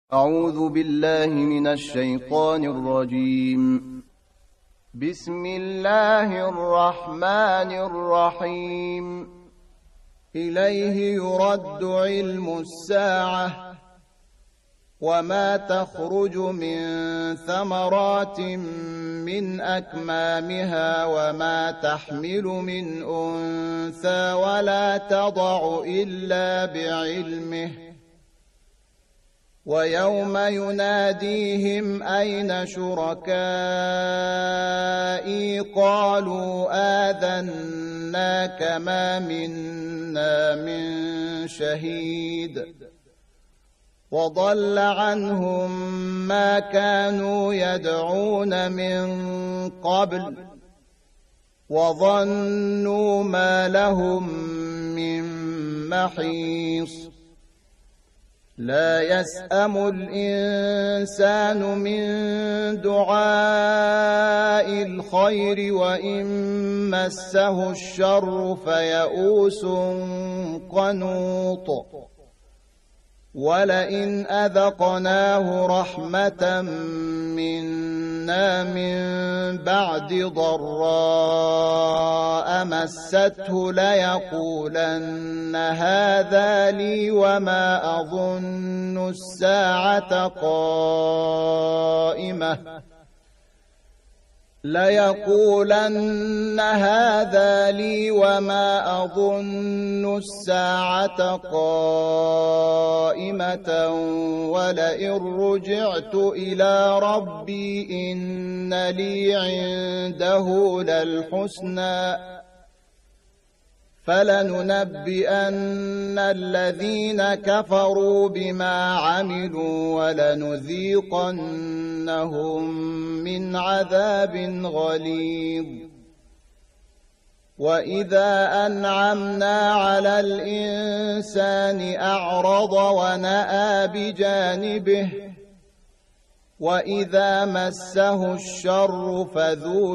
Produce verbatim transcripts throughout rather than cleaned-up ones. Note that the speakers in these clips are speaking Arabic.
أعوذ بالله من الشيطان الرجيم. بسم الله الرحمن الرحيم. إليه يرد علم الساعة وما تخرج من ثمرات من أكمامها وما تحمل من أنثى ولا تضع إلا بعلمه، ويوم يناديهم أين شركائي قالوا آذناك ما منا من شهيد، وضل عنهم ما كانوا يدعون من قبل وظنوا ما لهم من محيص. لا يسأم الإنسان من دعاء الخير وإن مسه الشر فيئوس قنوط، ولئن أذقناه رحمة منا من بعد ضراء مسته ليقولن هذا لي وما أظن الساعة قائمة ليقولن هذا لي وما أظن الساعة قائمة ولئن رجعت إلى ربي إن لي عنده للحسنى فلننبئن الذين كفروا بما عملوا ولنذيقنهم من عذاب غليظ. وإذا أنعمنا على الإنسان أعرض ونأى بجانبه وإذا مسه الشر فذو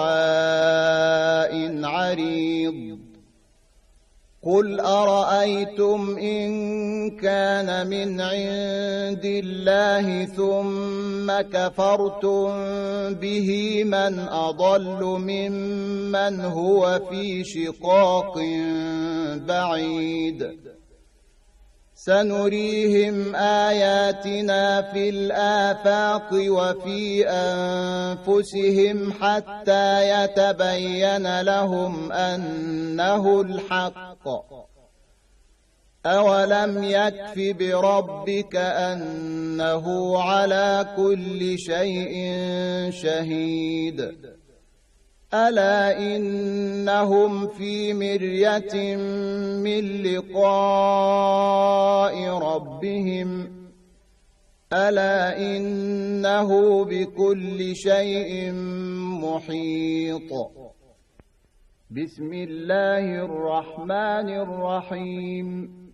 دعاء عريض. قل أرأيتم إن كان من عند الله ثم كفرتم به من أضل ممن هو في شقاق بعيد. سنريهم آياتنا في الآفاق وفي أنفسهم حتى يتبين لهم أنه الحق. أولم يكف بربك أنه على كل شيء شهيد. ألا إنهم في مرية من لقاء ربهم ألا إنه بكل شيء محيط. بسم الله الرحمن الرحيم.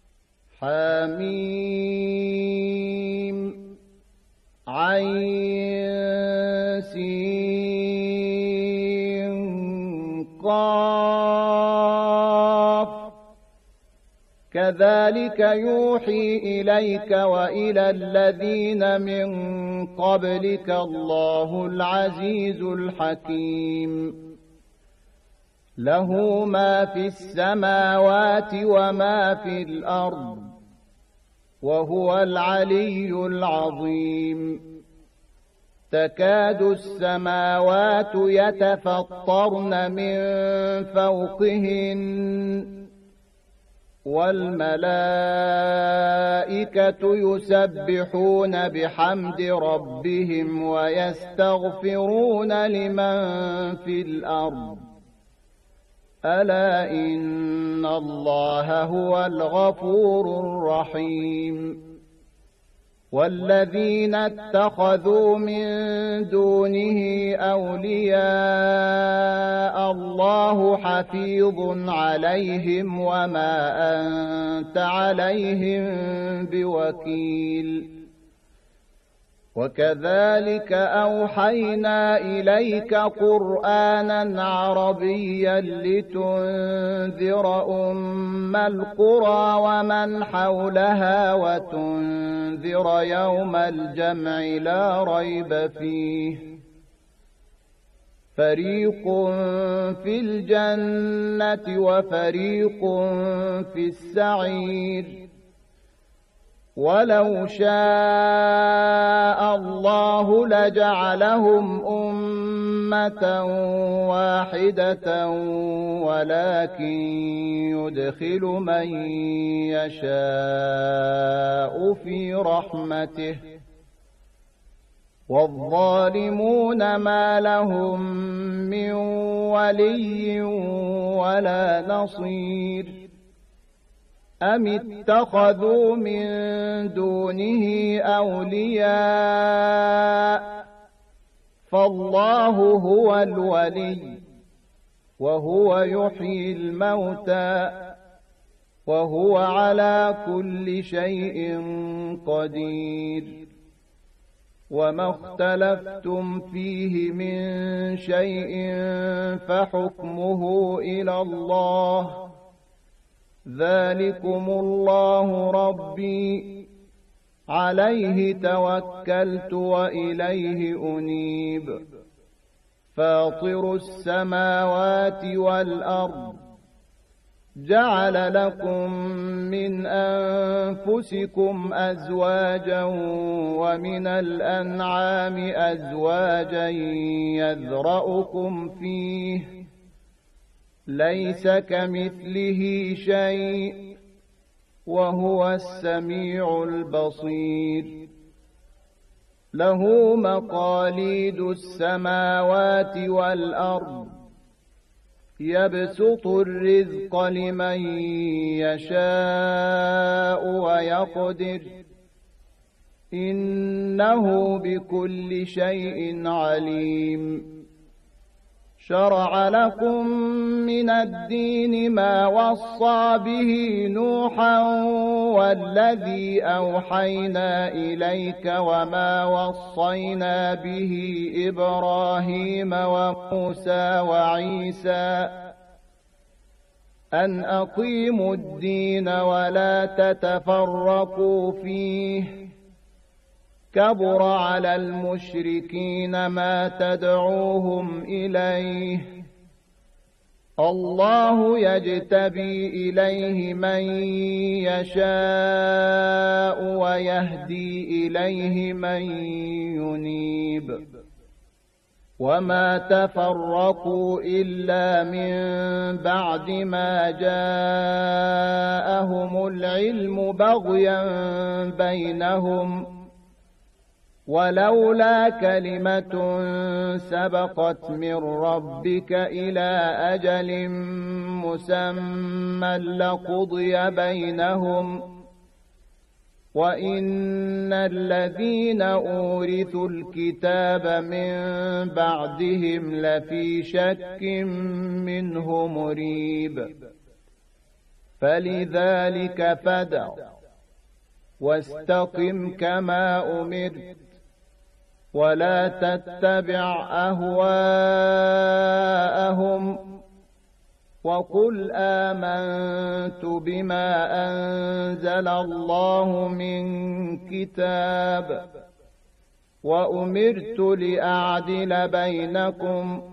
حميم عين سين قاف كذلك يوحي إليك وإلى الذين من قبلك الله العزيز الحكيم. له ما في السماوات وما في الأرض وهو العلي العظيم. تكاد السماوات يتفطرن من فوقهن والملائكة يسبحون بحمد ربهم ويستغفرون لمن في الأرض ألا إن الله هو الغفور الرحيم. والذين اتخذوا من دونه أولياء الله حفيظ عليهم وما أنت عليهم بوكيل. وكذلك أوحينا إليك قرآنا عربيا لتنذر أم القرى ومن حولها وتنذر يوم الجمع لا ريب فيه فريق في الجنة وفريق في السعير ولو شاء الله لجعلهم أمة واحدة ولكن يدخل من يشاء في رحمته والظالمون ما لهم من ولي ولا نصير أم اتخذوا من دونه أولياء فالله هو الولي وهو يحيي الموتى وهو على كل شيء قدير وما اختلفتم فيه من شيء فحكمه إلى الله ذلكم الله ربي عليه توكلت وإليه أنيب فاطر السماوات والأرض جعل لكم من أنفسكم أزواجا ومن الأنعام أزواجا يذرأكم فيه ليس كمثله شيء وهو السميع البصير له مقاليد السماوات والأرض يبسط الرزق لمن يشاء ويقدر إنه بكل شيء عليم شرع لكم من الدين ما وصى به نوحا والذي أوحينا إليك وما وصينا به إبراهيم وموسى وعيسى أن أقيموا الدين ولا تتفرقوا فيه كبر على المشركين ما تدعوهم إليه الله يجتبي إليه من يشاء ويهدي إليه من ينيب وما تفرقوا إلا من بعد ما جاءهم العلم بغيا بينهم ولولا كلمة سبقت من ربك إلى أجل مسمى لقضي بينهم وإن الذين أورثوا الكتاب من بعدهم لفي شك منه مريب فلذلك فادع واستقم كما أمرت ولا تتبع أهواءهم وقل آمنت بما أنزل الله من كتاب وأمرت لأعدل بينكم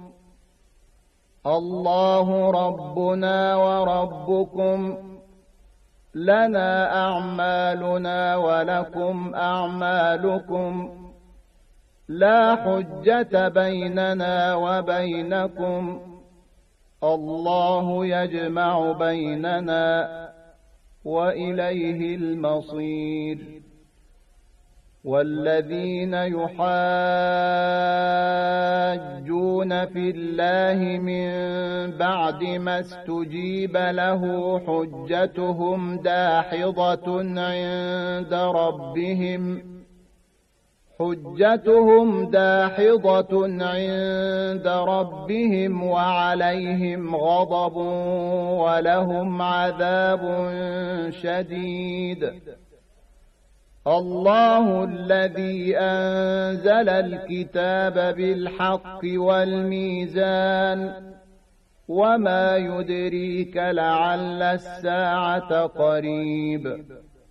الله ربنا وربكم لنا أعمالنا ولكم أعمالكم لا حجة بيننا وبينكم الله يجمع بيننا وإليه المصير والذين يحاجون في الله من بعد ما استجيب له حجتهم داحضة عند ربهم حجتهم داحضة عند ربهم وعليهم غضب ولهم عذاب شديد الله الذي أنزل الكتاب بالحق والميزان وما يدريك لعل الساعة قريب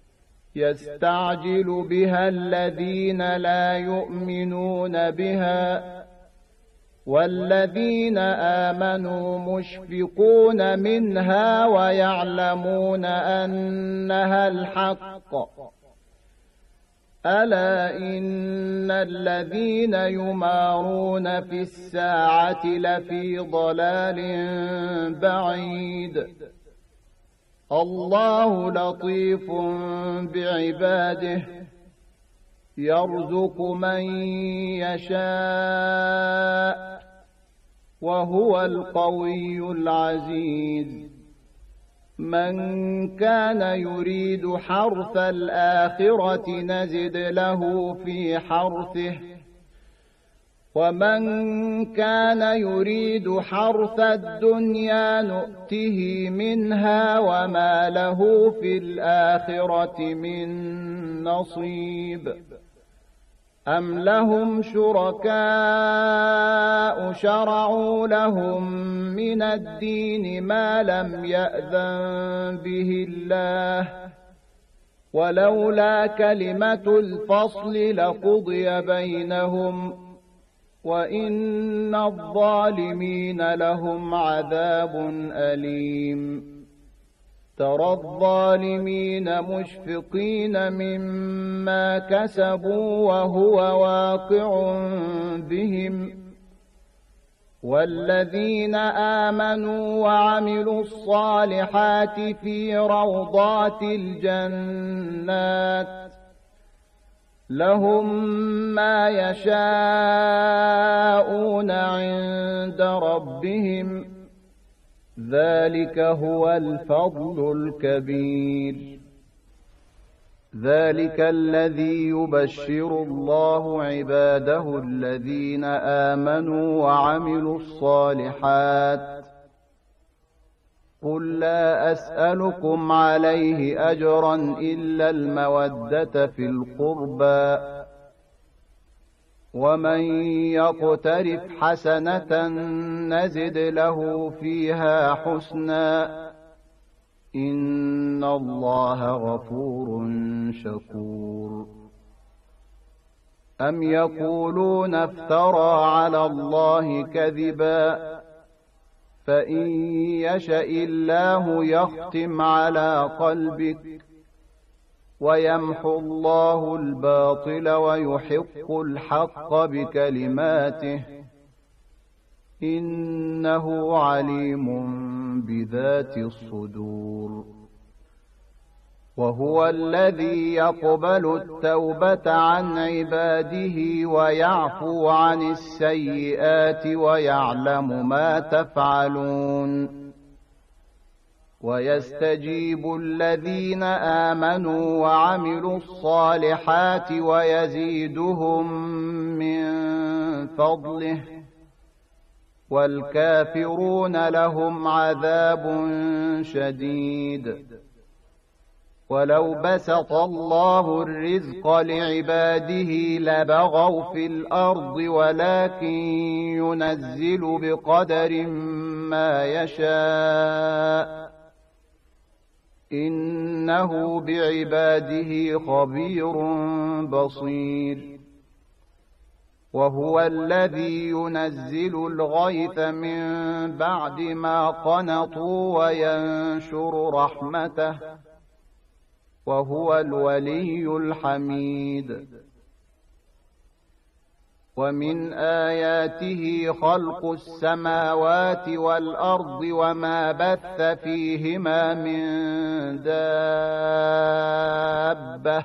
يستعجل بها الذين لا يؤمنون بها والذين آمنوا مشفقون منها ويعلمون أنها الحق ألا إن الذين يمارون في الساعة لفي ضلال بعيد الله لطيف بعباده يرزق من يشاء وهو القوي العزيز من كان يريد حرث الآخرة نزد له في حرثه ومن كان يريد حرث الدنيا نؤته منها وما له في الآخرة من نصيب أم لهم شركاء شرعوا لهم من الدين ما لم يأذن به الله ولولا كلمة الفصل لقضي بينهم وإن الظالمين لهم عذاب أليم ترى الظالمين مشفقين مما كسبوا وهو واقع بهم والذين آمنوا وعملوا الصالحات في روضات الجنات لهم ما يشاءون عند ربهم ذلك هو الفضل الكبير ذلك الذي يبشر الله عباده الذين آمنوا وعملوا الصالحات قل لا أسألكم عليه أجرا إلا المودة في القربى ومن يقترف حسنة نزد له فيها حسنا إن الله غفور شكور أم يقولون افترى على الله كذبا فإن يشأ الله يختم على قلبك ويمحو الله الباطل ويحق الحق بكلماته إنه عليم بذات الصدور وهو الذي يقبل التوبة عن عباده ويعفو عن السيئات ويعلم ما تفعلون ويستجيب الذين آمنوا وعملوا الصالحات ويزيدهم من فضله والكافرون لهم عذاب شديد ولو بسط الله الرزق لعباده لبغوا في الأرض ولكن ينزل بقدر ما يشاء إنه بعباده خبير بصير وهو الذي ينزل الغيث من بعد ما قنطوا وينشر رحمته وهو الولي الحميد ومن آياته خلق السماوات والأرض وما بث فيهما من دابة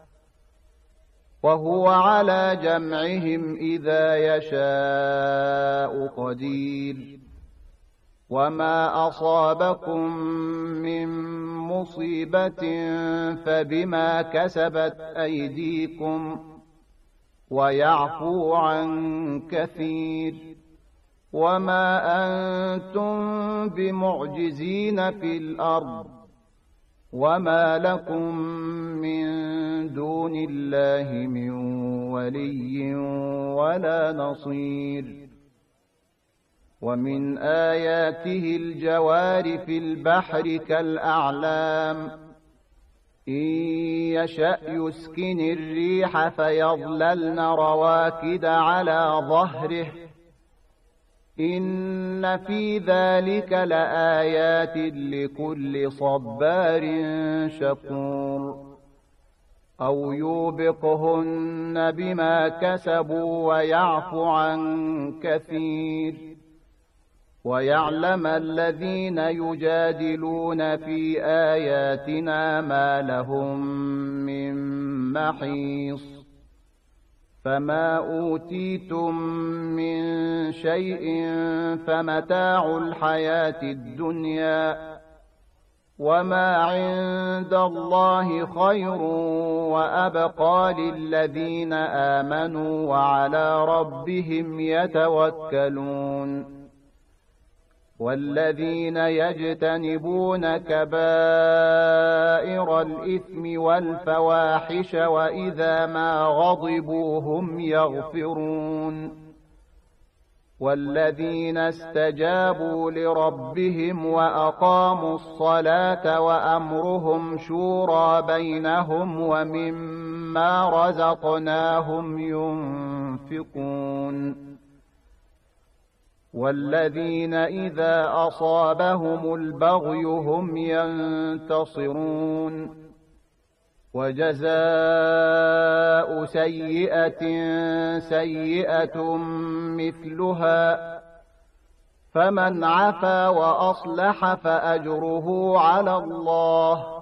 وهو على جمعهم إذا يشاء قدير وما أصابكم من مصيبة فبما كسبت أيديكم ويعفو عن كثير وما أنتم بمعجزين في الأرض وما لكم من دون الله من ولي ولا نصير ومن آياته الجوار في البحر كالأعلام إن يشأ يسكن الريح فيظللن رواكد على ظهره إن في ذلك لآيات لكل صبار شكور أو يوبقهن بما كسبوا ويعفو عن كثير ويعلم الذين يجادلون في آياتنا ما لهم من محيص فما أوتيتم من شيء فمتاع الحياة الدنيا وما عند الله خير وأبقى للذين آمنوا وعلى ربهم يتوكلون والذين يجتنبون كبائر الإثم والفواحش وإذا ما غضبوا هم يغفرون والذين استجابوا لربهم وأقاموا الصلاة وأمرهم شورى بينهم ومما رزقناهم ينفقون والذين إذا أصابهم البغي هم ينتصرون وجزاء سيئة سيئة مثلها فمن عفا وأصلح فأجره على الله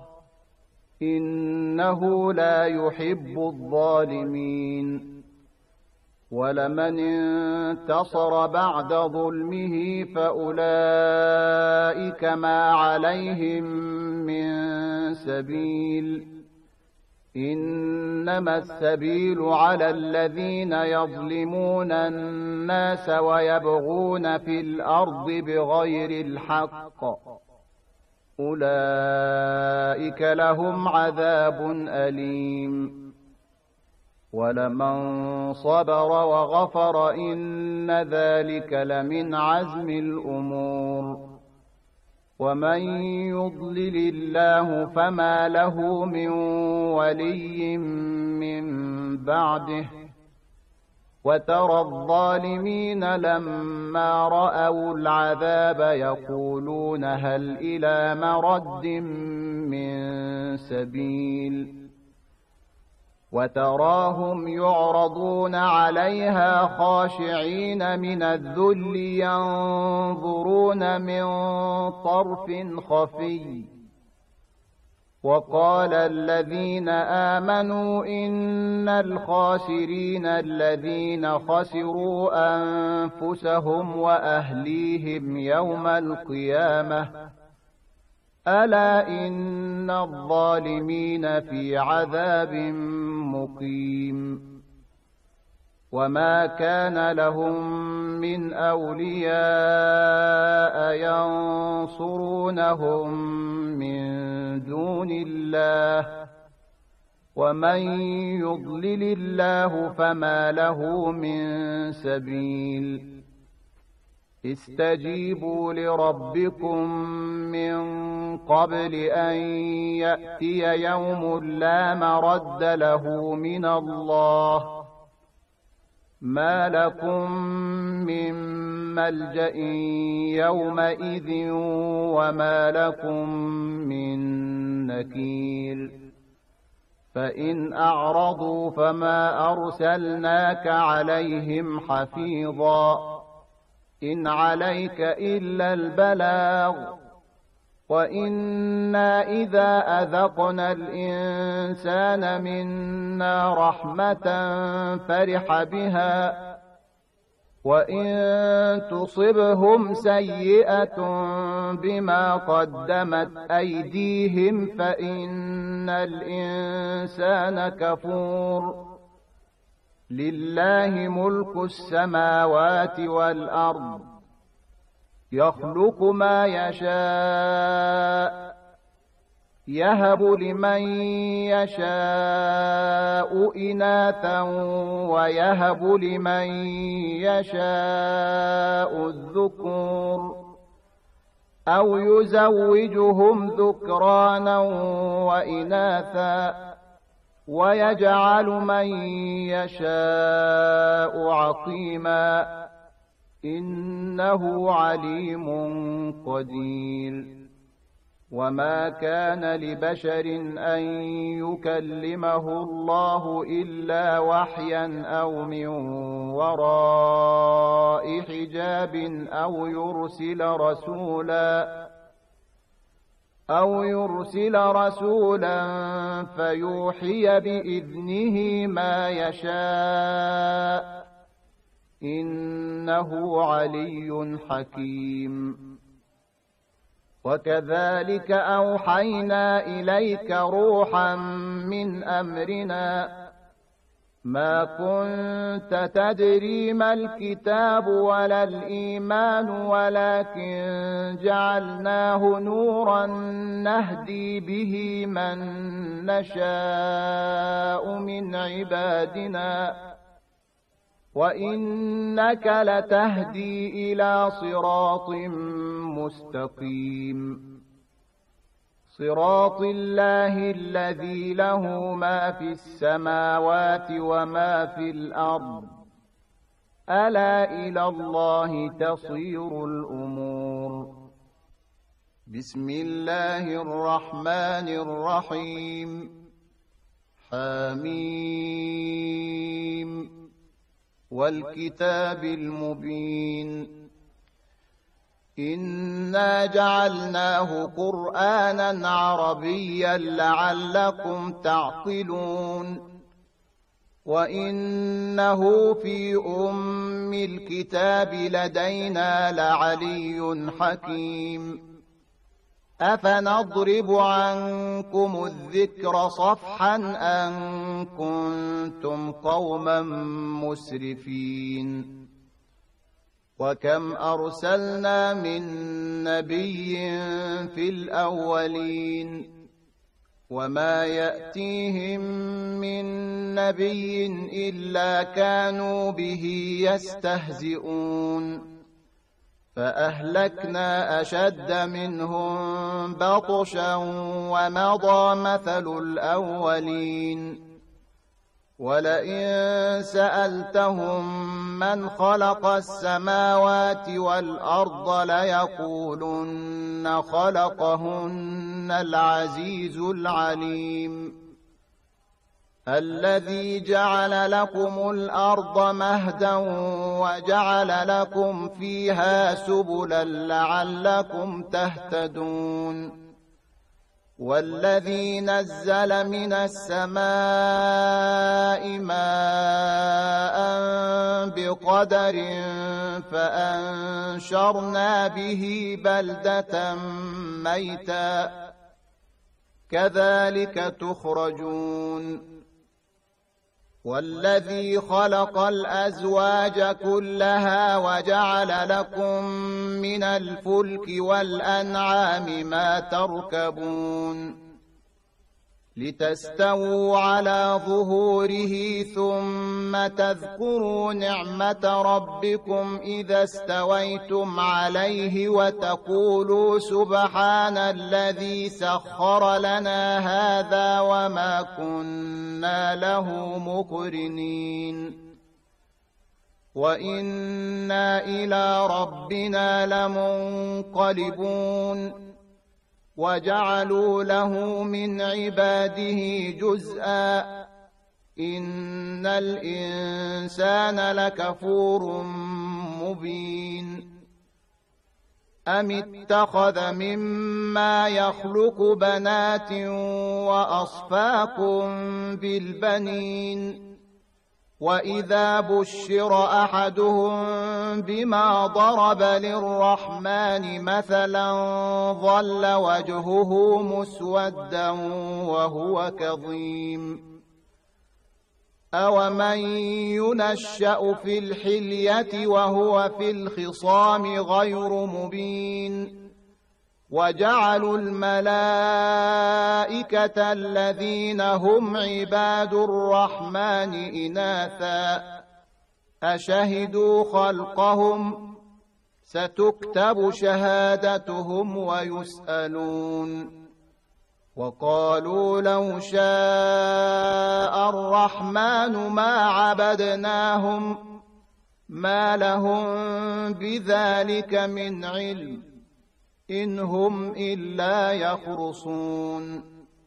إنه لا يحب الظالمين ولمن انتصر بعد ظلمه فأولئك ما عليهم من سبيل إنما السبيل على الذين يظلمون الناس ويبغون في الأرض بغير الحق أولئك لهم عذاب أليم ولمن صبر وغفر إن ذلك لمن عزم الأمور ومن يضلل الله فما له من ولي من بعده وترى الظالمين لما رأوا العذاب يقولون هل إلى مرد من سبيل وتراهم يعرضون عليها خاشعين من الذل ينظرون من طرف خفي وقال الذين آمنوا إن الخاسرين الذين خسروا أنفسهم وأهليهم يوم القيامة ألا إن الظالمين في عذاب مقيم وما كان لهم من أولياء ينصرونهم من دون الله ومن يضلل الله فما له من سبيل استجيبوا لربكم من قبل أن يأتي يوم لا مرد له من الله ما لكم من ملجأ يومئذ وما لكم من نكير فإن أعرضوا فما أرسلناك عليهم حفيظا إن عليك إلا البلاغ وإنا إذا أذقنا الإنسان منا رحمة فرح بها وإن تصبهم سيئة بما قدمت أيديهم فإن الإنسان كفور لله ملك السماوات والأرض يخلق ما يشاء يهب لمن يشاء إناثا ويهب لمن يشاء الذكور أو يزوجهم ذكرانا وإناثا ويجعل من يشاء عقيما إنه عليم قدير. وما كان لبشر أن يكلمه الله إلا وحيا أو من وراء حجاب أو يرسل رسولا أو يرسل رسولا فيوحي بإذنه ما يشاء إنه علي حكيم. وكذلك أوحينا إليك روحا من أمرنا ما كنت تدري ما الكتاب ولا الإيمان ولكن جعلناه نورا نهدي به من نشاء من عبادنا وإنك لتهدي إلى صراط مستقيم صراط الله الذي له ما في السماوات وما في الأرض ألا إلى الله تصير الأمور. بسم الله الرحمن الرحيم. حميم والكتاب المبين إنا جعلناه قرآنا عربيا لعلكم تعقلون وإنه في أم الكتاب لدينا لعلي حكيم. أفنضرب عنكم الذكر صفحا أن كنتم قوما مسرفين. وكم أرسلنا من نبي في الأولين وما يأتيهم من نبي إلا كانوا به يستهزئون فأهلكنا أشد منهم بطشا ومضى مثل الأولين. ولئن سألتهم من خلق السماوات والأرض ليقولن خلقهن العزيز العليم الذي جعل لكم الأرض مهدا وجعل لكم فيها سبلا لعلكم تهتدون والذي نزل من السماء ماء بقدر فأنشرنا به بلدة ميتا كذلك تخرجون والذي خلق الأزواج كلها وجعل لكم من الفلك والأنعام ما تركبون لتستووا على ظهوره ثم تذكروا نعمة ربكم إذا استويتم عليه وتقولوا سبحان الذي سخر لنا هذا وما كنا له مقرنين وإنا إلى ربنا لمنقلبون وجعلوا له من عباده جزءا إن الإنسان لكفور مبين أم اتخذ مما يخلق بنات وأصفاكم بالبنين وإذا بشر أحدهم بما ضرب للرحمن مثلا ظل وجهه مسودا وهو كظيم أومن ينشأ في الحلية وهو في الخصام غير مبين وجعلوا الملائكة الذين هم عباد الرحمن إناثا أشهدوا خلقهم ستكتب شهادتهم ويسألون وقالوا لو شاء الرحمن ما عبدناهم ما لهم بذلك من علم إن هم إلا يخرصون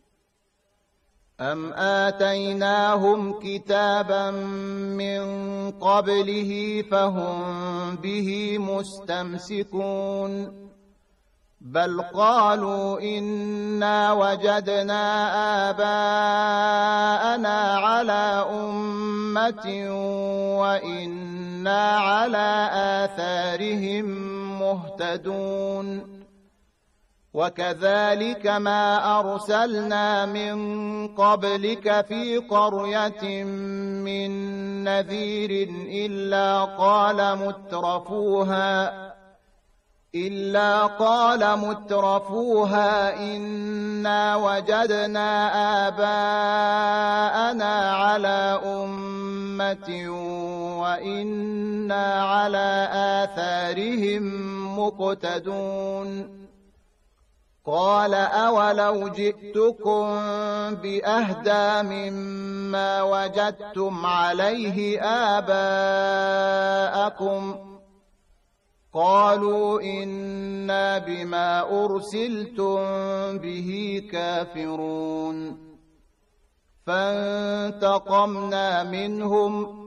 أم آتيناهم كتابا من قبله فهم به مستمسكون بل قالوا إنا وجدنا آباءنا على أمة وإنا على آثارهم مهتدون وكذلك ما أرسلنا من قبلك في قرية من نذير إلا قال مترفوها إلا قال مترفوها إنا وجدنا آباءنا على أمة وإنا على آثارهم مقتدون قال أولو جئتكم بأهدى مما وجدتم عليه آباءكم قالوا إنا بما أرسلتم به كافرون فانتقمنا منهم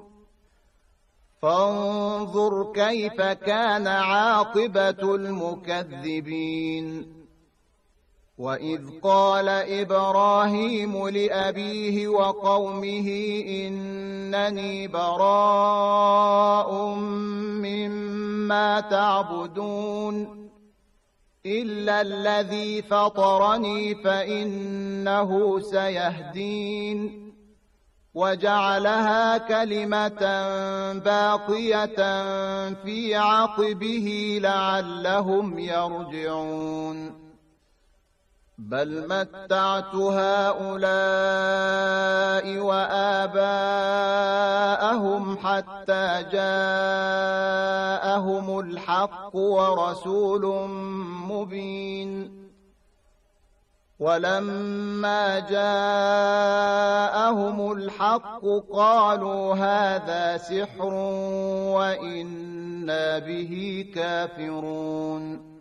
فانظر كيف كان عاقبة المكذبين وإذ قال إبراهيم لأبيه وقومه إنني براء مما تعبدون إلا الذي فطرني فإنه سيهدين وجعلها كلمة باقية في عقبه لعلهم يرجعون بل متعت هؤلاء وآباءهم حتى جاءهم الحق ورسول مبين ولما جاءهم الحق قالوا هذا سحر وإنا به كافرون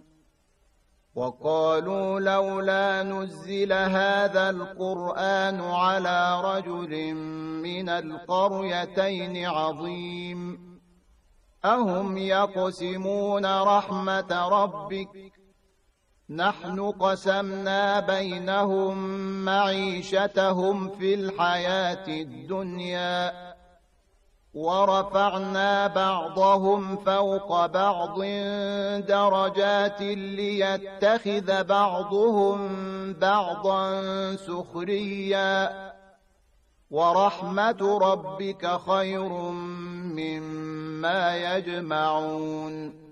وقالوا لولا نزل هذا القرآن على رجل من القريتين عظيم أهم يقسمون رحمة ربك نحن قسمنا بينهم معيشتهم في الحياة الدنيا ورفعنا بعضهم فوق بعض درجات ليتخذ بعضهم بعضا سخريا ورحمة ربك خير مما يجمعون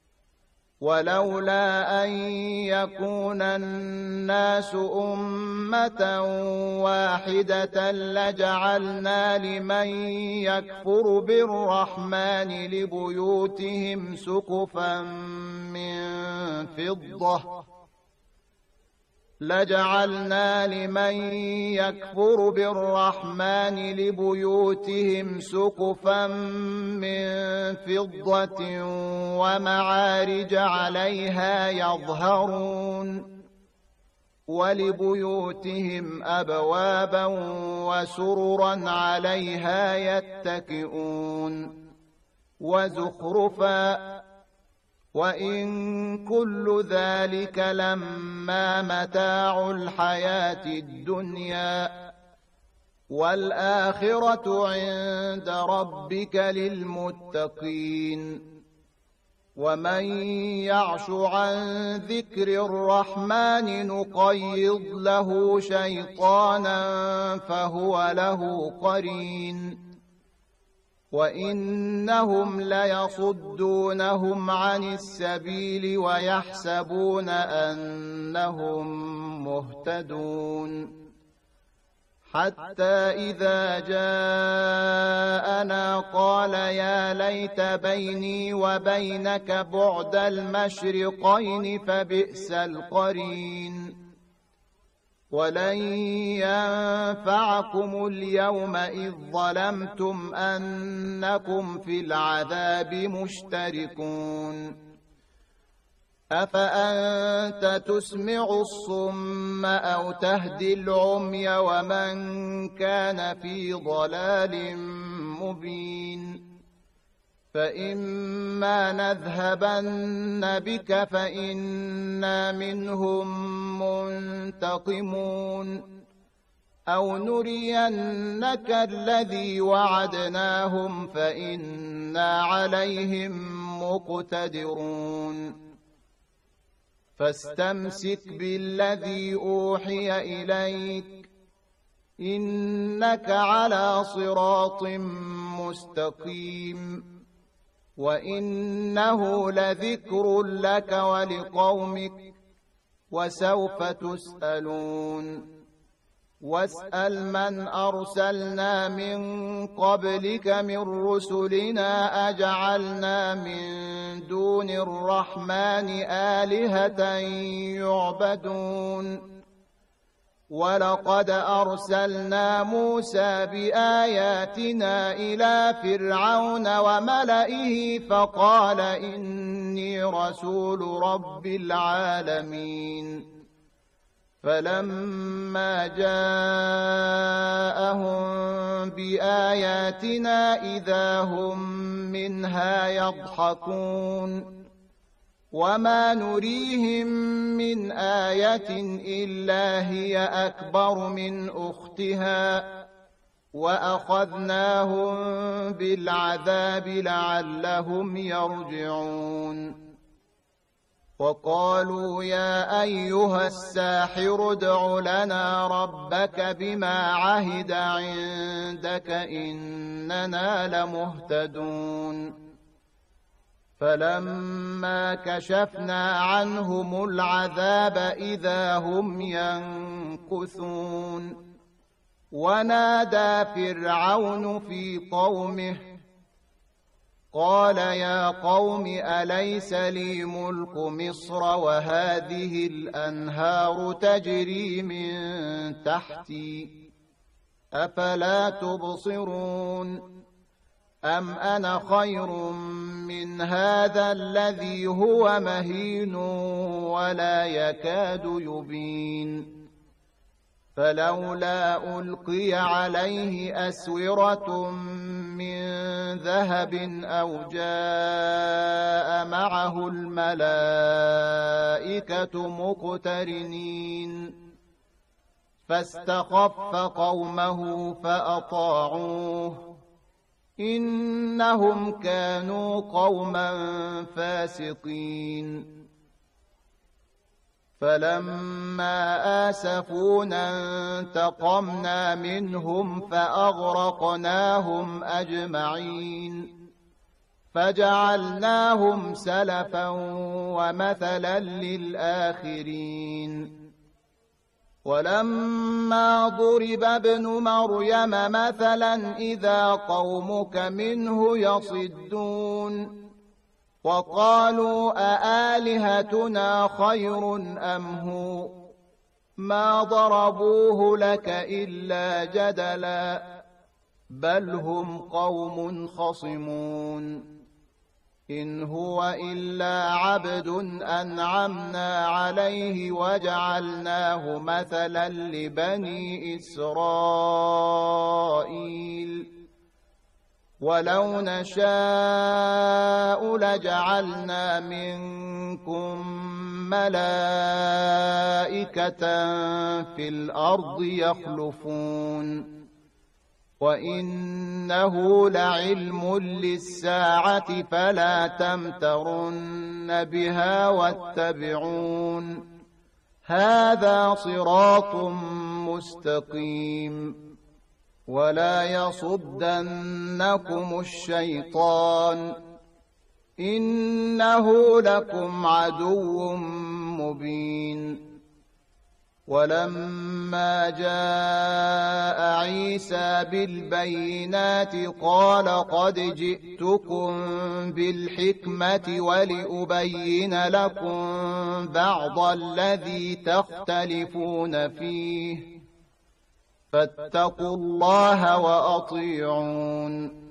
ولولا أن يكون الناس أمة واحدة لجعلنا لمن يكفر بالرحمن لبيوتهم سقفا من فضة لجعلنا لمن يكفر بالرحمن لبيوتهم سقفا من فضة ومعارج عليها يظهرون ولبيوتهم أبوابا وسررا عليها يتكئون وزخرفا وإن كل ذلك لما متاع الحياة الدنيا والآخرة عند ربك للمتقين ومن يعش عن ذكر الرحمن نقيض له شيطانا فهو له قرين وإنهم ليصدونهم عن السبيل ويحسبون أنهم مهتدون حتى إذا جاءنا قال يا ليت بيني وبينك بعد المشرقين فبئس القرين ولن ينفعكم اليوم إذ ظلمتم أنكم في العذاب مشتركون أفأنت تسمع الصم أو تهدي العمي ومن كان في ضلال مبين فإما نذهبن بك فإنا منهم منتقمون أو نرينك الذي وعدناهم فإنا عليهم مقتدرون فاستمسك بالذي أوحي إليك إنك على صراط مستقيم وإنه لذكر لك ولقومك وسوف تسألون واسأل من أرسلنا من قبلك من رسلنا أجعلنا من دون الرحمن آلهة يعبدون ولقد أرسلنا موسى بآياتنا إلى فرعون وملئه فقال إني رسول رب العالمين فلما جاءهم بآياتنا إذا هم منها يضحكون وما نريهم من آية إلا هي أكبر من أختها وأخذناهم بالعذاب لعلهم يرجعون وقالوا يا أيها الساحر ادع لنا ربك بما عهد عندك إننا لمهتدون فلما كشفنا عنهم العذاب إذا هم ينكثون ونادى فرعون في قومه قال يا قوم أليس لي ملك مصر وهذه الأنهار تجري من تحتي أفلا تبصرون أم أنا خير من هذا الذي هو مهين ولا يكاد يبين فلولا ألقي عليه أسورة من ذهب أو جاء معه الملائكة مقترنين فاستخف قومه فأطاعوه إنهم كانوا قوما فاسقين فلما آسفونا انتقمنا منهم فأغرقناهم أجمعين فجعلناهم سلفا ومثلا للآخرين ولما ضرب ابن مريم مثلا إذا قومك منه يصدون وقالوا أآلهتنا خير أم هو ما ضربوه لك إلا جدلا بل هم قوم خصمون إن هو إلا عبد أنعمنا عليه وجعلناه مثلا لبني إسرائيل ولو نشاء لجعلنا منكم ملائكة في الأرض يخلفون وإنه لعلم للساعة فلا تمترن بها واتبعون هذا صراط مستقيم ولا يصدنكم الشيطان إنه لكم عدو مبين. ولما جاء عيسى بالبينات قال قد جئتكم بالحكمة ولأبين لكم بعض الذي تختلفون فيه فاتقوا الله وأطيعون.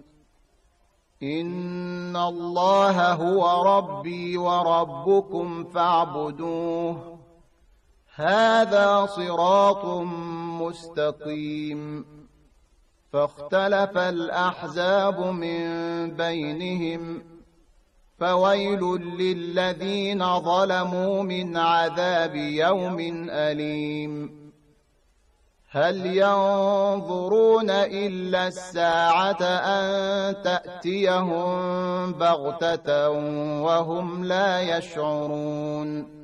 إن الله هو ربي وربكم فاعبدوه هذا صراط مستقيم. فاختلف الأحزاب من بينهم فويل للذين ظلموا من عذاب يوم أليم. هل ينظرون إلا الساعة أن تأتيهم بغتة وهم لا يشعرون.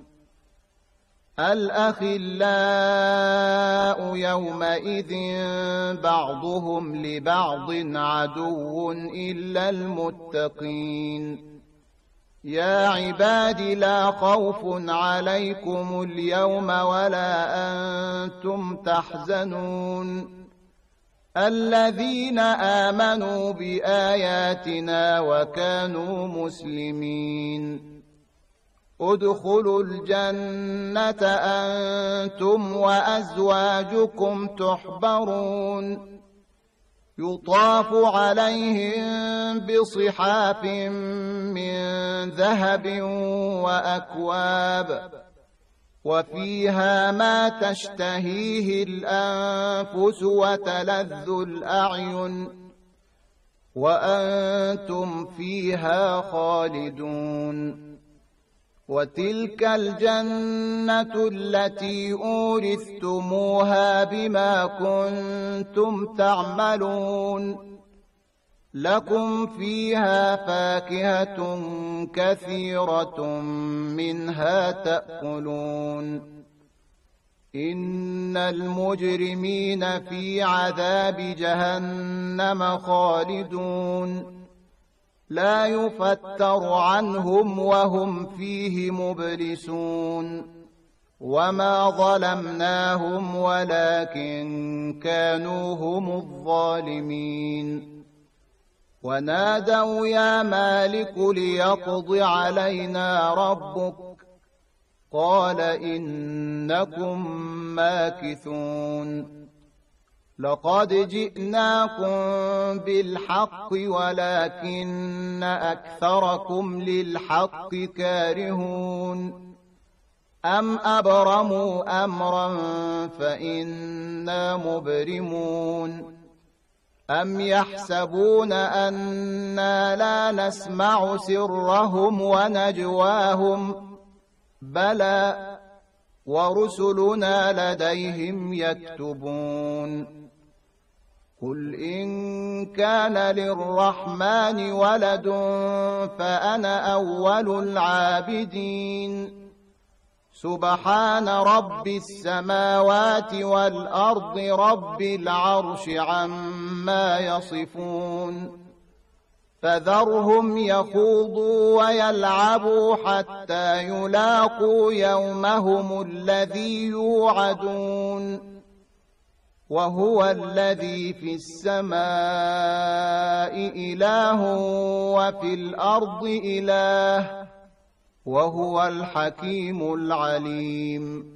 الأخلاء يومئذ بعضهم لبعض عدو إلا المتقين. يا عباد لا خوف عليكم اليوم ولا أنتم تحزنون الذين آمنوا بآياتنا وكانوا مسلمين. ادخلوا الجنة أنتم وأزواجكم تحبرون يطاف عليهم بصحاف من ذهب وأكواب وفيها ما تشتهيه الأنفس وتلذ الأعين وأنتم فيها خالدون. وتلك الجنة التي أورثتموها بما كنتم تعملون لكم فيها فاكهة كثيرة منها تأكلون. إن المجرمين في عذاب جهنم خالدون لا يفتر عنهم وهم فيه مبلسون. وما ظلمناهم ولكن كانوا هم الظالمين. ونادوا يا مالك ليقض علينا ربك قال إنكم ماكثون. لقد جئناكم بالحق ولكن أكثركم للحق كارهون. أم أبرموا أمرا فإنا مبرمون. أم يحسبون أنا لا نسمع سرهم ونجواهم بلى ورسلنا لديهم يكتبون. قل إن كان للرحمن ولد فأنا أول العابدين. سبحان رب السماوات والأرض رب العرش عما يصفون. فذرهم يخوضوا ويلعبوا حتى يلاقوا يومهم الذي يوعدون. وهو الذي في السماء إله وفي الأرض إله وهو الحكيم العليم.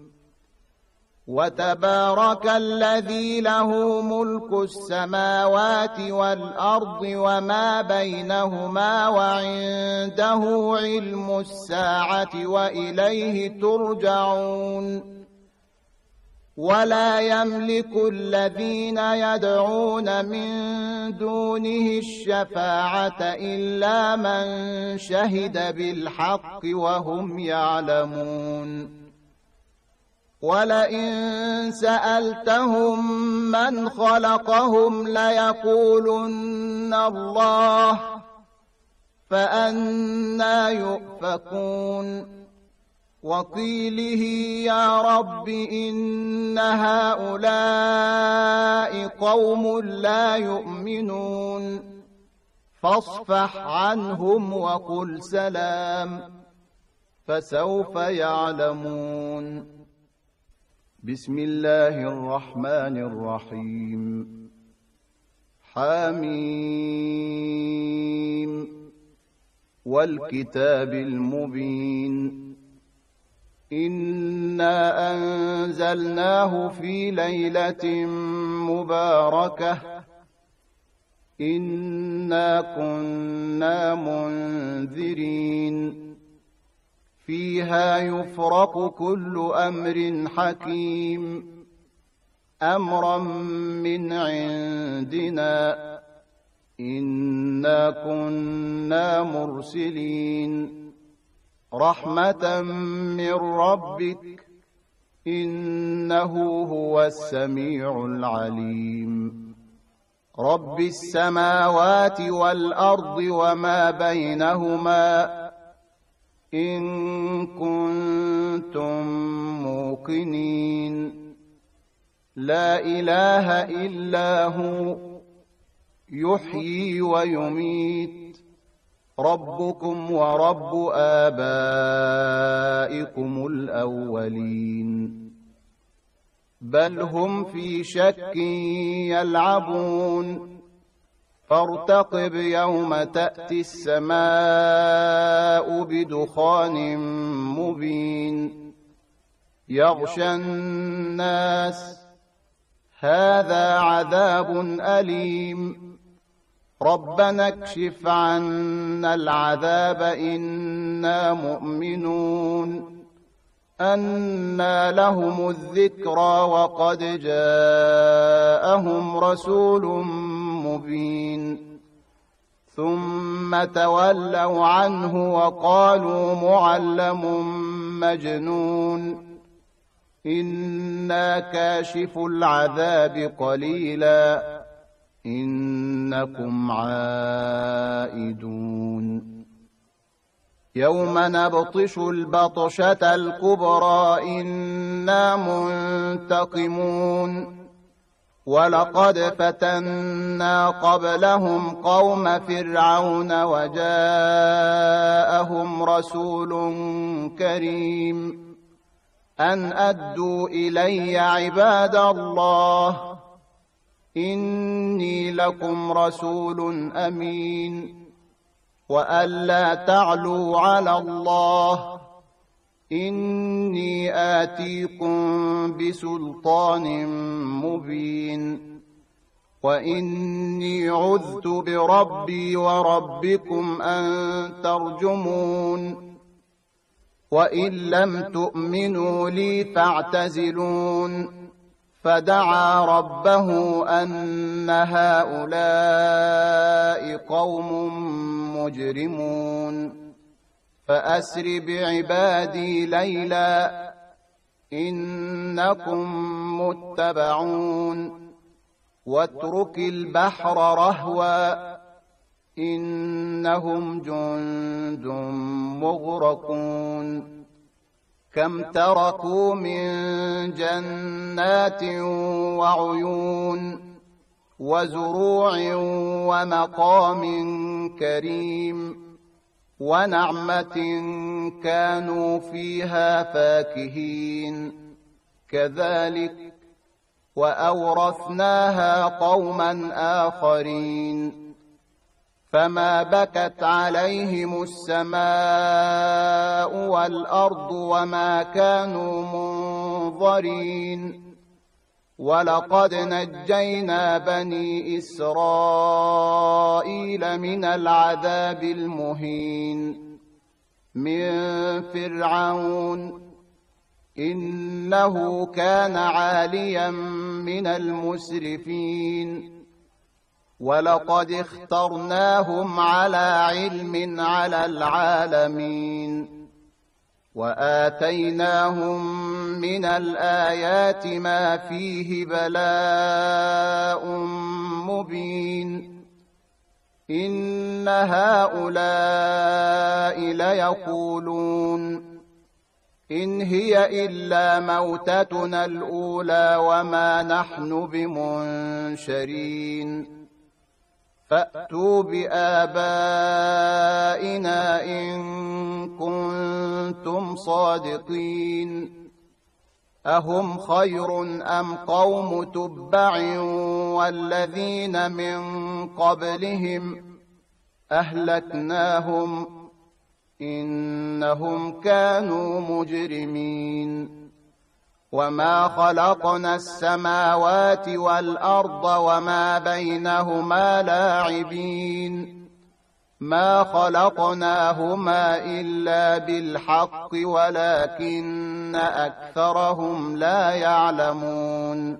وتبارك الذي له ملك السماوات والأرض وما بينهما وعنده علم الساعة وإليه ترجعون. ولا يملك الذين يدعون من دونه الشفاعة إلا من شهد بالحق وهم يعلمون. ولئن سألتهم من خلقهم ليقولن الله فأنى يؤفكون. وقيله يا رب إن هؤلاء قوم لا يؤمنون فاصفح عنهم وقل سلام فسوف يعلمون. بسم الله الرحمن الرحيم. حميم والكتاب المبين إنا أنزلناه في ليلة مباركة إنا كنا منذرين فيها يفرق كل أمر حكيم أمرا من عندنا إنا كنا مرسلين رحمة من ربك إنه هو السميع العليم. رب السماوات والأرض وما بينهما إن كنتم موقنين لا إله إلا هو يحيي ويميت ربكم ورب آبائكم الأولين بل هم في شك يلعبون فارتقب يوم تأتي السماء بدخان مبين يغشى الناس هذا عذاب أليم ربنا اكشف عنا العذاب إنا مؤمنون أنى لهم الذكرى وقد جاءهم رسول مبين ثم تولوا عنه وقالوا معلم مجنون إنا كاشف العذاب قليلا إنكم عائدون يوم نبطش البطشة الكبرى إنا منتقمون ولقد فتنا قبلهم قوم فرعون وجاءهم رسول كريم أن أدوا إلي عباد الله إني لكم رسول أمين وألا تعلوا على الله إني آتيكم بسلطان مبين وإني عذت بربي وربكم أن ترجمون وإن لم تؤمنوا لي فاعتزلون فدعا ربه أن هؤلاء قوم مجرمون فأسر بعبادي ليلا إنكم متبعون واترك البحر رهوا إنهم جند مغرقون كم تركوا من جنات وعيون وزروع ومقام كريم ونعمة كانوا فيها فاكهين كذلك وأورثناها قوما آخرين فما بكت عليهم السماء والأرض وما كانوا منظرين ولقد نجينا بني إسرائيل من العذاب المهين من فرعون إنه كان عاليا من المسرفين ولقد اخترناهم على علم على العالمين وآتيناهم من الآيات ما فيه بلاء مبين إن هؤلاء ليقولون إن هي إلا موتتنا الأولى وما نحن بمنشرين فأتوا بآبائنا إن كنتم صادقين أهم خير أم قوم تبع والذين من قبلهم أهلكناهم إنهم كانوا مجرمين وما خلقنا السماوات والأرض وما بينهما لاعبين ما خلقناهما إلا بالحق ولكن أكثرهم لا يعلمون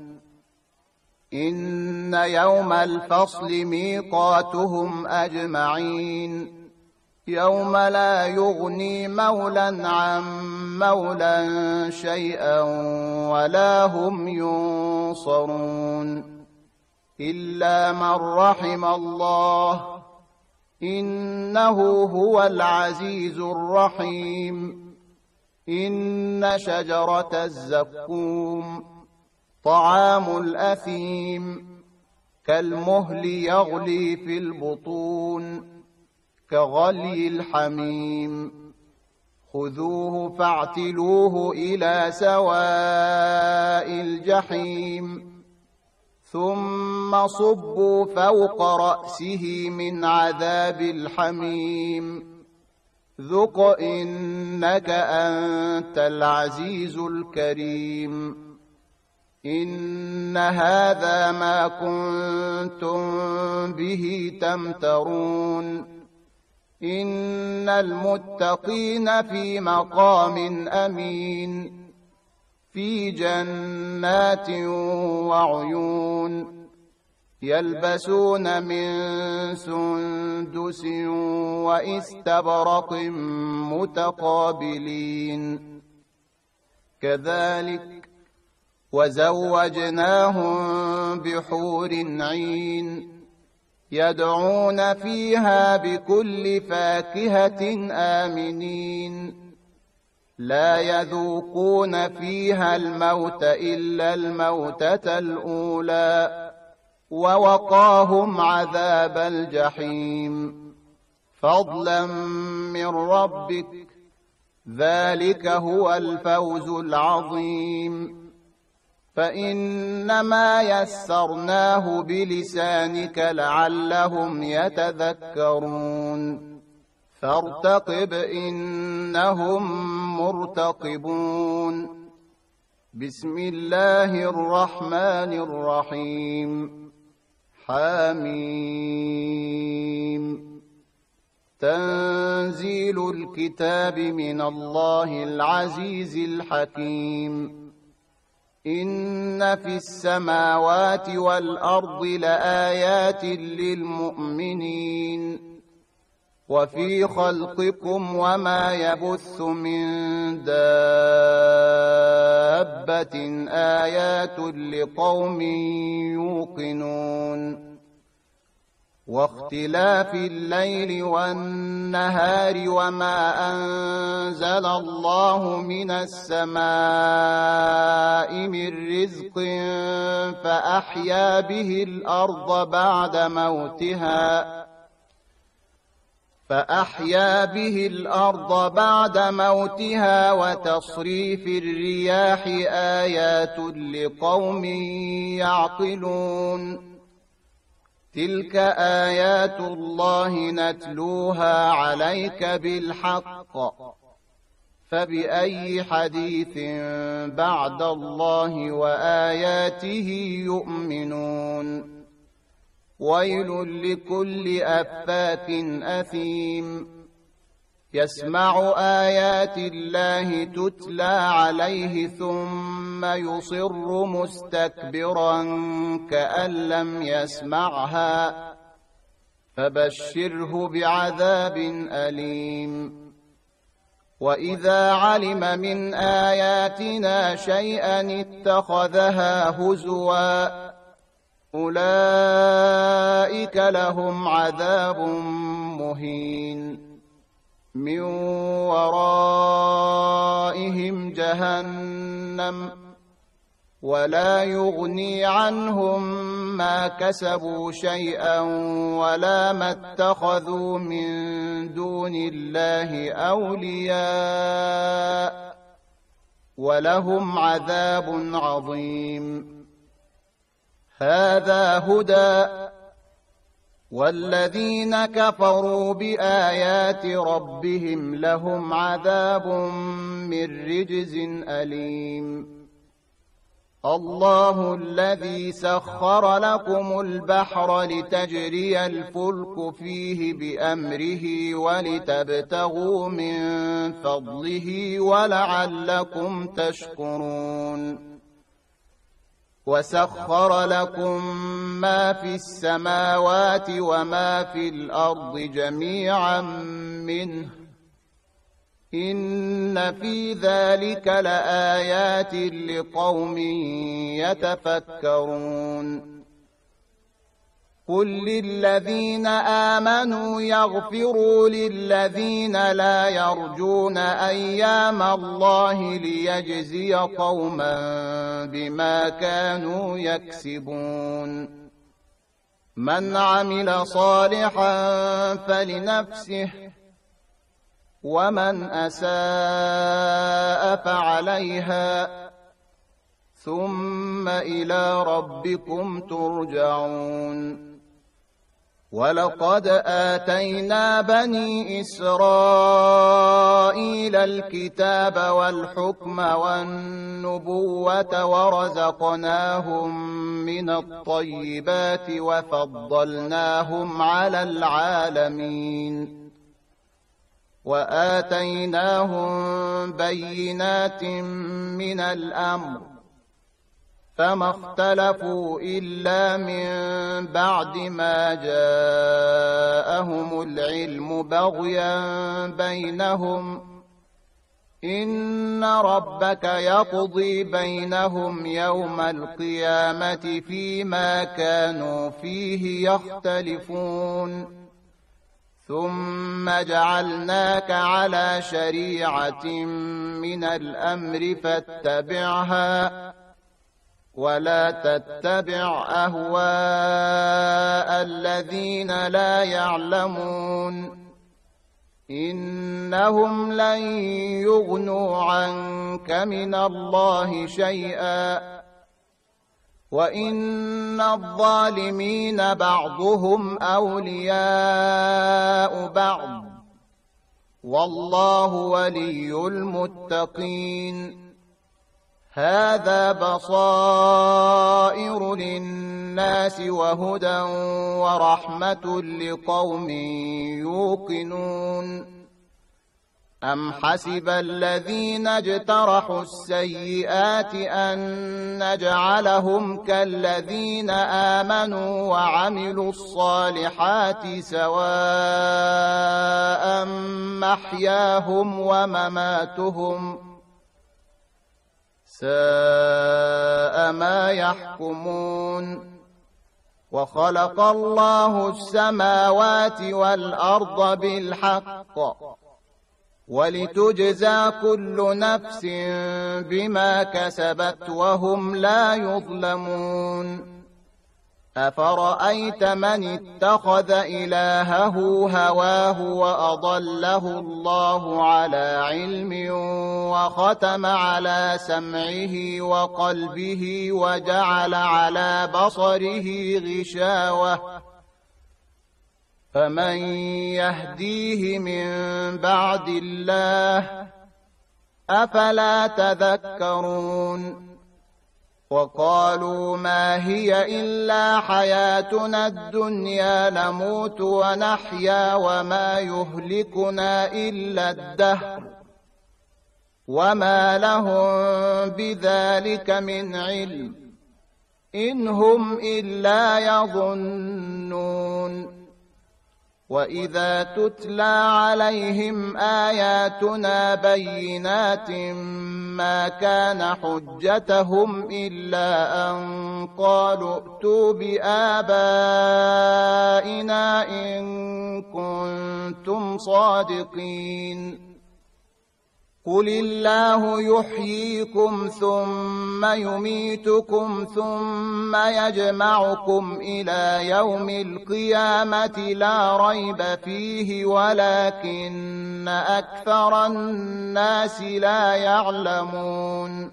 إن يوم الفصل ميقاتهم أجمعين يوم لا يغني مولى عن مولى شيئا ولا هم ينصرون إلا من رحم الله إنه هو العزيز الرحيم إن شجرة الزقوم طعام الأثيم كالمهل يغلي في البطون كغلي الحميم خذوه فاعتلوه إلى سواء الجحيم ثم صبوا فوق رأسه من عذاب الحميم ذق إنك أنت العزيز الكريم إن هذا ما كنتم به تمترون إن المتقين في مقام أمين في جنات وعيون يلبسون من سندس وإستبرق متقابلين كذلك وزوجناهم بحور عين يدعون فيها بكل فاكهة آمنين لا يذوقون فيها الموت إلا الموتة الأولى ووقاهم عذاب الجحيم فضلا من ربك ذلك هو الفوز العظيم فإنما يسرناه بلسانك لعلهم يتذكرون فارتقب إنهم مرتقبون بسم الله الرحمن الرحيم حميم تنزيل الكتاب من الله العزيز الحكيم إن في السماوات والأرض لآيات للمؤمنين وفي خلقكم وما يبث من دابة آيات لقوم يوقنون واختلاف الليل والنهار وما أنزل الله من السماء من رزق فأحيا به الأرض بعد موتها فأحيا به الأرض بعد موتها وتصريف الرياح آيات لقوم يعقلون تلك آيات الله نتلوها عليك بالحق فبأي حديث بعد الله وآياته يؤمنون ويل لكل أفاك أثيم يسمع آيات الله تتلى عليه ثم يصر مستكبرا كأن لم يسمعها فبشره بعذاب أليم وإذا علم من آياتنا شيئا اتخذها هزوا أولئك لهم عذاب مهين من ورائهم جهنم ولا يغني عنهم ما كسبوا شيئا ولا ما اتخذوا من دون الله أولياء ولهم عذاب عظيم. هذا هدى والذين كفروا بآيات ربهم لهم عذاب من رجز أليم. الله الذي سخر لكم البحر لتجري الفلك فيه بأمره ولتبتغوا من فضله ولعلكم تشكرون. وسخر لكم ما في السماوات وما في الأرض جميعا منه إن في ذلك لآيات لقوم يتفكرون. قل للذين آمنوا يغفروا للذين لا يرجون أيام الله ليجزي قوما بما كانوا يكسبون. من عمل صالحا فلنفسه ومن أساء فعليها ثم إلى ربكم ترجعون. ولقد آتينا بني إسرائيل الكتاب والحكم والنبوة ورزقناهم من الطيبات وفضلناهم على العالمين وآتيناهم بينات من الأمر فما اختلفوا إلا من بعد ما جاءهم العلم بغيا بينهم إن ربك يقضي بينهم يوم القيامة فيما كانوا فيه يختلفون. ثم جعلناك على شريعة من الأمر فاتبعها ولا تتبع أهواء الذين لا يعلمون إنهم لن يغنوا عنك من الله شيئا وإن الظالمين بعضهم أولياء بعض والله ولي المتقين. هذا بصائر للناس وهدى ورحمة لقوم يوقنون. أم حسب الذين اجترحوا السيئات أن نجعلهم كالذين آمنوا وعملوا الصالحات سواء محياهم ومماتهم ساء ما يحكمون. وخلق الله السماوات والأرض بالحق ولتجزى كل نفس بما كسبت وهم لا يظلمون. أفرأيت من اتخذ إلهه هواه وأضله الله على علم وختم على سمعه وقلبه وجعل على بصره غشاوة فمن يهديه من بعد الله أفلا تذكرون. وقالوا ما هي إلا حياتنا الدنيا نموت ونحيا وما يهلكنا إلا الدهر وما لهم بذلك من علم إن هم إلا يظنون. وإذا تتلى عليهم آياتنا بينات ما كان حجتهم إلا أن قالوا ائتوا بآبائنا إن كنتم صادقين قل الله يحييكم ثم يميتكم ثم يجمعكم إلى يوم القيامة لا ريب فيه ولكن أكثر الناس لا يعلمون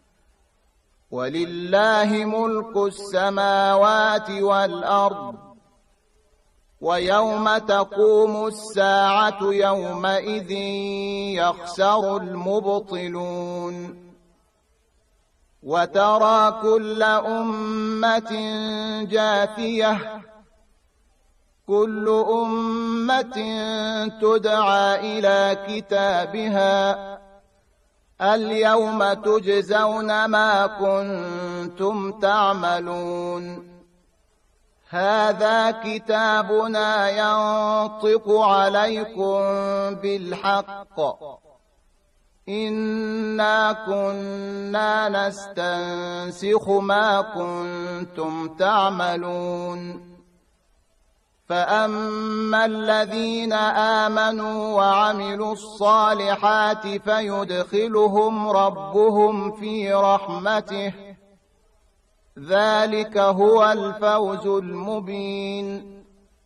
ولله ملك السماوات والأرض ويوم تقوم الساعة يومئذ يخسر المبطلون وترى كل أمة جاثية كل أمة تدعى إلى كتابها اليوم تجزون ما كنتم تعملون هذا كتابنا ينطق عليكم بالحق إنا كنا نستنسخ ما كنتم تعملون فأما الذين آمنوا وعملوا الصالحات فيدخلهم ربهم في رحمته ذلك هو الفوز المبين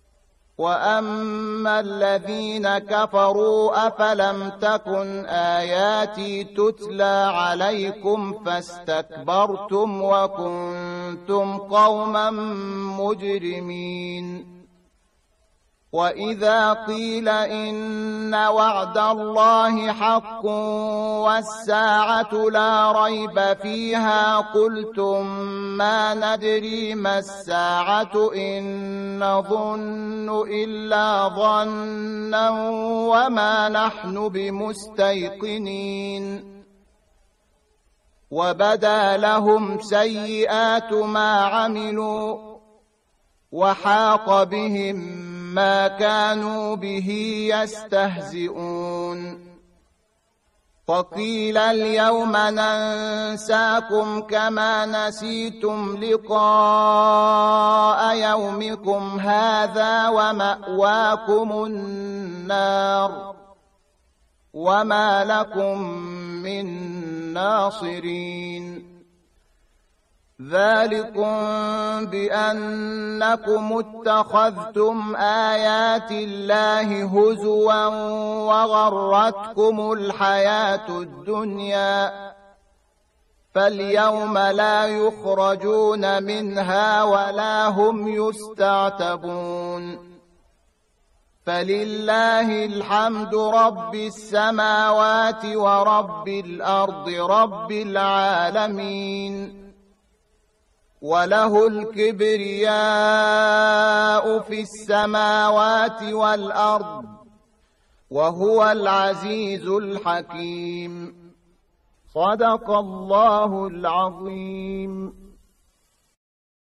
وأما الذين كفروا أفلم تكن آياتي تتلى عليكم فاستكبرتم وكنتم قوما مجرمين وإذا قيل إن وعد الله حق والساعة لا ريب فيها قلتم ما ندري ما الساعة إن نظن إلا ظنا وما نحن بمستيقنين وبدا لهم سيئات ما عملوا وحاق بهم ما كانوا به يستهزئون وقيل اليوم ننساكم كما نسيتم لقاء يومكم هذا ومأواكم النار وما لكم من ناصرين ذلكم بأنكم اتخذتم آيات الله هزوا وغرتكم الحياة الدنيا فاليوم لا يخرجون منها ولا هم يستعتبون فلله الحمد رب السماوات ورب الأرض رب العالمين وله الكبرياء في السماوات والأرض وهو العزيز الحكيم صدق الله العظيم.